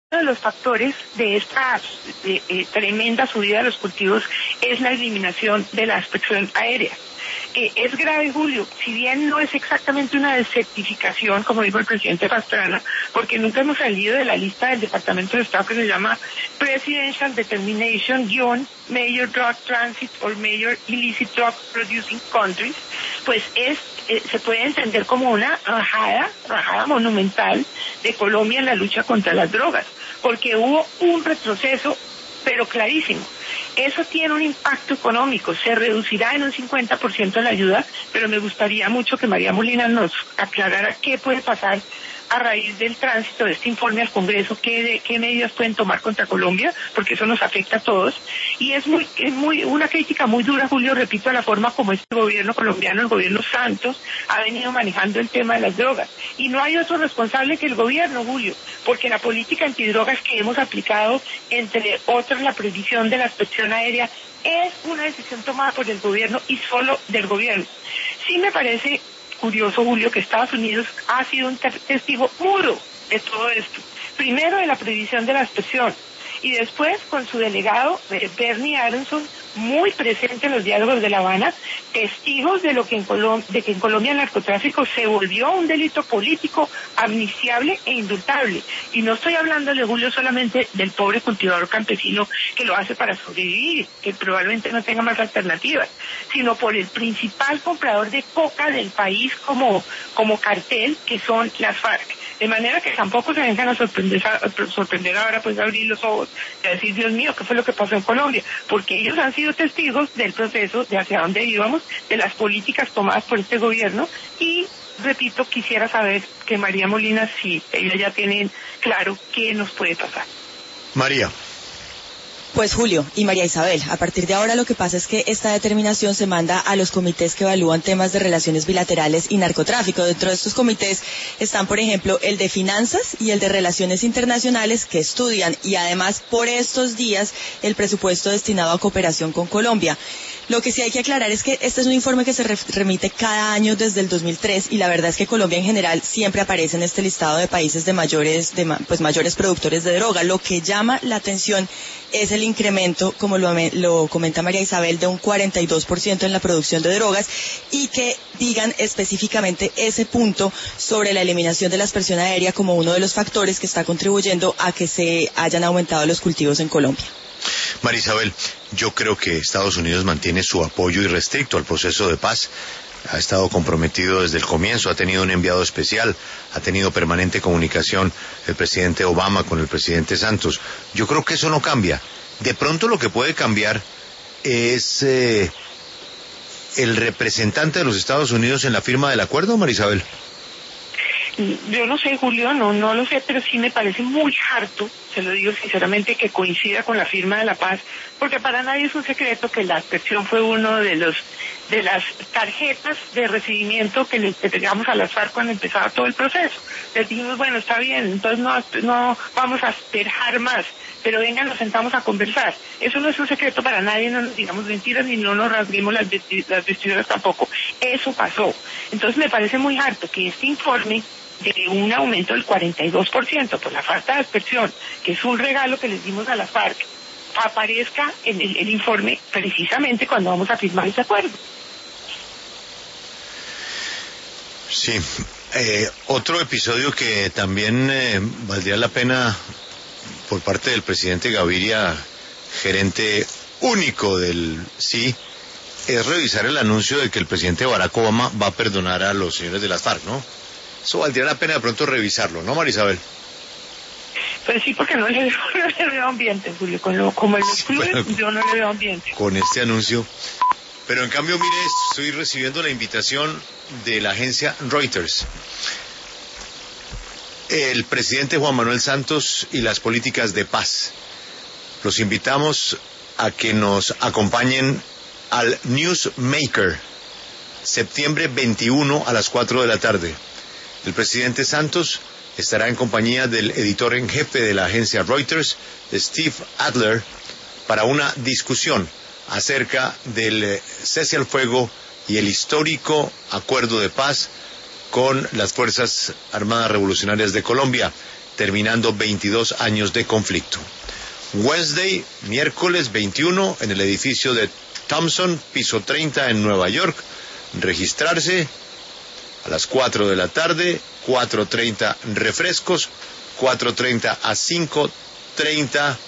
de los factores de esta tremenda subida de los cultivos es la eliminación de la inspección aérea. Es grave, Julio, si bien no es exactamente una desertificación, como dijo el presidente Pastrana, porque nunca hemos salido de la lista del Departamento de Estado que se llama Presidential Determination-Major Drug Transit or Major Illicit Drug Producing Countries, pues se puede entender como una rajada monumental de Colombia en la lucha contra las drogas, porque hubo un retroceso, pero clarísimo. Eso tiene un impacto económico, se reducirá en un 50% la ayuda, pero me gustaría mucho que María Molina nos aclarara qué puede pasar a raíz del tránsito de este informe al Congreso, qué medidas pueden tomar contra Colombia, porque eso nos afecta a todos. Y es una crítica muy dura, Julio, repito, a la forma como este gobierno colombiano, el gobierno Santos, ha venido manejando el tema de las drogas. Y no hay otro responsable que el gobierno, Julio, porque la política antidrogas que hemos aplicado, entre otras la prohibición de la inspección aérea, es una decisión tomada por el gobierno y solo del gobierno. Sí me parece curioso, Julio, que Estados Unidos ha sido un testigo mudo de todo esto. Primero de la prohibición de la inspección y después con su delegado Bernie Aronson muy presente en los diálogos de La Habana, testigos de lo que de que en Colombia el narcotráfico se volvió un delito político amnistiable e indultable. Y no estoy hablándole, Julio, solamente del pobre cultivador campesino que lo hace para sobrevivir, que probablemente no tenga más alternativas, sino por el principal comprador de coca del país como cartel, que son las FARC. De manera que tampoco se vengan a sorprender ahora, pues, a abrir los ojos y a decir, Dios mío, ¿qué fue lo que pasó en Colombia? Porque ellos han sido testigos del proceso de hacia dónde íbamos, de las políticas tomadas por este gobierno. Y, repito, quisiera saber que María Molina, si ella ya tiene claro qué nos puede pasar. María. Pues Julio y María Isabel, a partir de ahora lo que pasa es que esta determinación se manda a los comités que evalúan temas de relaciones bilaterales y narcotráfico. Dentro de estos comités están, por ejemplo, el de finanzas y el de relaciones internacionales, que estudian, y además por estos días el presupuesto destinado a cooperación con Colombia. Lo que sí hay que aclarar es que este es un informe que se remite cada año desde el 2003 y la verdad es que Colombia en general siempre aparece en este listado de países de mayores productores de droga. Lo que llama la atención es el incremento, como lo comenta María Isabel, de un 42% en la producción de drogas, y que digan específicamente ese punto sobre la eliminación de la aspersión aérea como uno de los factores que está contribuyendo a que se hayan aumentado los cultivos en Colombia. María Isabel, yo creo que Estados Unidos mantiene su apoyo irrestricto al proceso de paz. Ha estado comprometido desde el comienzo, ha tenido un enviado especial, ha tenido permanente comunicación el presidente Obama con el presidente Santos. Yo creo que eso no cambia. De pronto lo que puede cambiar es el representante de los Estados Unidos en la firma del acuerdo, María Isabel. Yo no sé, Julio, no lo sé, pero sí me parece muy harto, se lo digo sinceramente, que coincida con la firma de la paz, porque para nadie es un secreto que la aspersión fue uno de las tarjetas de recibimiento que le entregamos a las FARC cuando empezaba todo el proceso. Les dijimos, bueno, está bien, entonces no vamos a asperjar más, pero vengan, nos sentamos a conversar. Eso no es un secreto para nadie, no nos digamos mentiras ni no nos rasguemos las vestiduras tampoco. Eso pasó. Entonces me parece muy harto que este informe de un aumento del 42% por la falta de aspersión, que es un regalo que les dimos a las FARC, aparezca en el informe precisamente cuando vamos a firmar ese acuerdo. Sí, otro episodio que también valdría la pena por parte del presidente Gaviria, gerente único del sí, es revisar el anuncio de que el presidente Barack Obama va a perdonar a los señores de las FARC, ¿no? Eso valdría la pena de pronto revisarlo, ¿no, María Isabel? Pues sí, porque no le veo ambiente, Julio. Como el club, bueno, yo no le veo ambiente. Con este anuncio. Pero en cambio, mire, estoy recibiendo la invitación de la agencia Reuters. El presidente Juan Manuel Santos y las políticas de paz. Los invitamos a que nos acompañen al Newsmaker, septiembre 21 a las 4 de la tarde. El presidente Santos estará en compañía del editor en jefe de la agencia Reuters, Steve Adler, para una discusión acerca del cese al fuego y el histórico acuerdo de paz con las Fuerzas Armadas Revolucionarias de Colombia. terminando 22 años de conflicto. Wednesday, miércoles 21, en el edificio de Thompson, piso 30 en Nueva York. Registrarse a las 4 de la tarde, 4:30 refrescos, 4:30 a 5:30